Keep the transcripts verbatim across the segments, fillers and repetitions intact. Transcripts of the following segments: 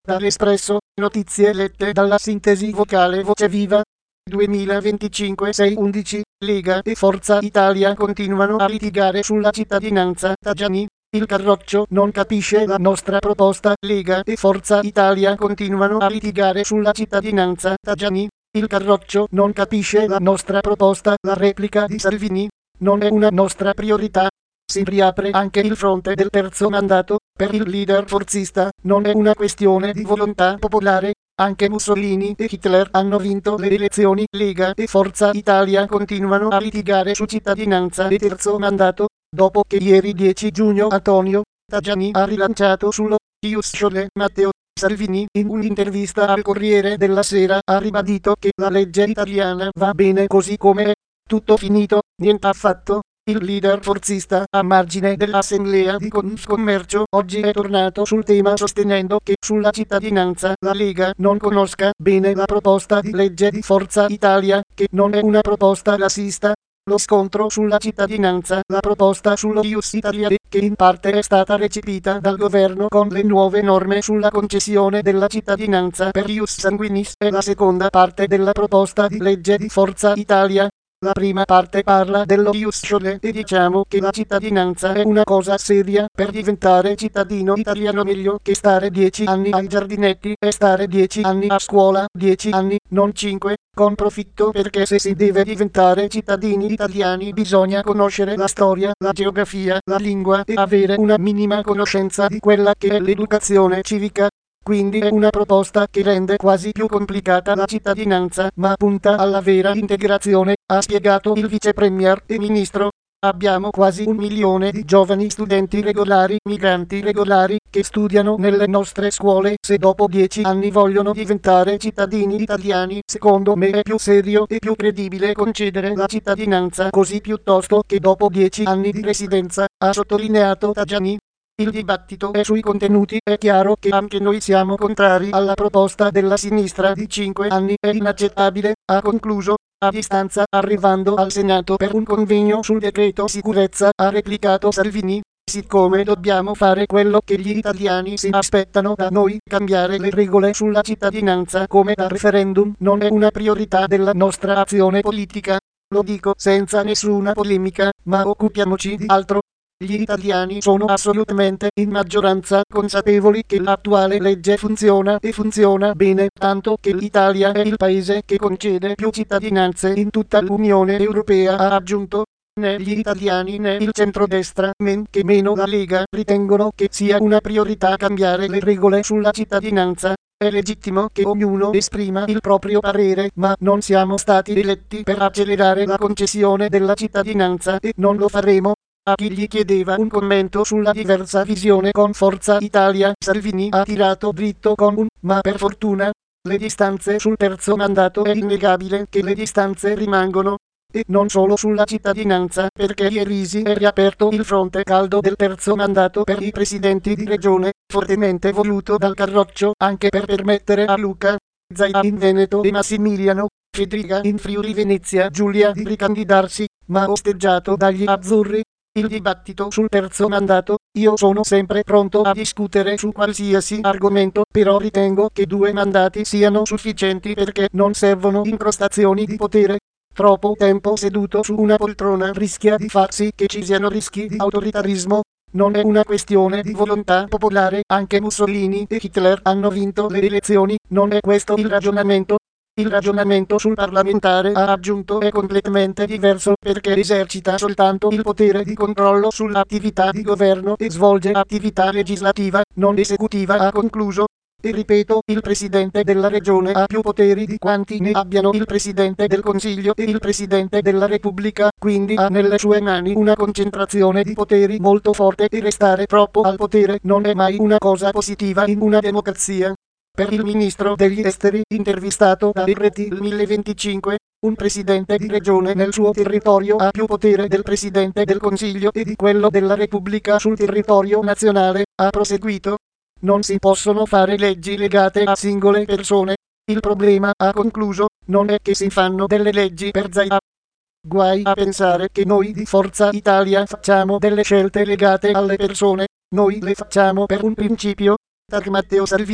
Dall'Espresso, notizie lette dalla sintesi vocale Voce Viva. duemilaventicinque sei undici, Lega e Forza Italia continuano a litigare sulla cittadinanza. Tajani. Il Carroccio non capisce la nostra proposta. Lega e Forza Italia continuano a litigare sulla cittadinanza. Tajani. Il Carroccio non capisce la nostra proposta. La replica di Salvini non è una nostra priorità. Si riapre anche il fronte del terzo mandato. Per il leader forzista non è una questione di volontà popolare. Anche Mussolini e Hitler hanno vinto le elezioni. Lega e Forza Italia continuano a litigare su cittadinanza e terzo mandato. Dopo che ieri dieci giugno Antonio Tajani ha rilanciato sullo Ius Schole, Matteo Salvini in un'intervista al Corriere della Sera ha ribadito che la legge italiana va bene così come è. Tutto finito, niente affatto. Il leader forzista, a margine dell'assemblea di Confcommercio, oggi è tornato sul tema sostenendo che sulla cittadinanza la Lega non conosca bene la proposta di legge di Forza Italia, che non è una proposta razzista. Lo scontro sulla cittadinanza, la proposta sullo Ius Italiane, che in parte è stata recepita dal governo con le nuove norme sulla concessione della cittadinanza per Ius Sanguinis, è la seconda parte della proposta di legge di Forza Italia. La prima parte parla dello Ius Schole e diciamo che la cittadinanza è una cosa seria. Per diventare cittadino italiano meglio che stare dieci anni ai giardinetti e stare dieci anni a scuola, dieci anni, non cinque, con profitto, perché se si deve diventare cittadini italiani bisogna conoscere la storia, la geografia, la lingua e avere una minima conoscenza di quella che è l'educazione civica. Quindi è una proposta che rende quasi più complicata la cittadinanza, ma punta alla vera integrazione, ha spiegato il vice premier e ministro. Abbiamo quasi un milione di giovani studenti regolari, migranti regolari, che studiano nelle nostre scuole. Se dopo dieci anni vogliono diventare cittadini italiani, secondo me è più serio e più credibile concedere la cittadinanza così piuttosto che dopo dieci anni di residenza, ha sottolineato Tajani. Il dibattito è sui contenuti. È chiaro che anche noi siamo contrari alla proposta della sinistra di cinque anni, è inaccettabile, ha concluso. A distanza, arrivando al Senato per un convegno sul decreto sicurezza, ha replicato Salvini. Siccome dobbiamo fare quello che gli italiani si aspettano da noi, cambiare le regole sulla cittadinanza come da referendum non è una priorità della nostra azione politica. Lo dico senza nessuna polemica, ma occupiamoci di altro. Gli italiani sono assolutamente in maggioranza consapevoli che l'attuale legge funziona e funziona bene, tanto che l'Italia è il paese che concede più cittadinanze in tutta l'Unione Europea, ha aggiunto. Né gli italiani né il centrodestra, men che meno la Lega, ritengono che sia una priorità cambiare le regole sulla cittadinanza. È legittimo che ognuno esprima il proprio parere, ma non siamo stati eletti per accelerare la concessione della cittadinanza e non lo faremo. A chi gli chiedeva un commento sulla diversa visione con Forza Italia, Salvini ha tirato dritto con un "ma per fortuna". Le distanze sul terzo mandato è innegabile che le distanze rimangono. E non solo sulla cittadinanza, perché ieri si è riaperto il fronte caldo del terzo mandato per i presidenti di regione, fortemente voluto dal Carroccio, anche per permettere a Luca Zaia in Veneto e Massimiliano Fedriga in Friuli Venezia Giulia di ricandidarsi, ma osteggiato dagli azzurri. Il dibattito sul terzo mandato, io sono sempre pronto a discutere su qualsiasi argomento, però ritengo che due mandati siano sufficienti perché non servono incrostazioni di potere. Troppo tempo seduto su una poltrona rischia di far sì che ci siano rischi di autoritarismo. Non è una questione di volontà popolare, anche Mussolini e Hitler hanno vinto le elezioni, non è questo il ragionamento. Il ragionamento sul parlamentare, ha aggiunto, è completamente diverso perché esercita soltanto il potere di controllo sull'attività di governo e svolge attività legislativa, non esecutiva, ha concluso. E ripeto, il Presidente della Regione ha più poteri di quanti ne abbiano il Presidente del Consiglio e il Presidente della Repubblica, quindi ha nelle sue mani una concentrazione di poteri molto forte e restare troppo al potere non è mai una cosa positiva in una democrazia. Per il ministro degli esteri, intervistato da R T il mille venticinque, un presidente di regione nel suo territorio ha più potere del Presidente del Consiglio e di quello della Repubblica sul territorio nazionale, ha proseguito. Non si possono fare leggi legate a singole persone. Il problema, ha concluso, non è che si fanno delle leggi per Zaia. Guai a pensare che noi di Forza Italia facciamo delle scelte legate alle persone. Noi le facciamo per un principio. Tag Matteo Salvini.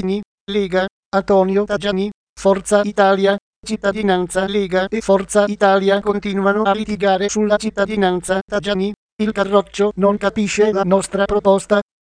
Lega, Antonio Tajani, Forza Italia, cittadinanza Lega e Forza Italia continuano a litigare sulla cittadinanza. Tajani, il Carroccio non capisce la nostra proposta.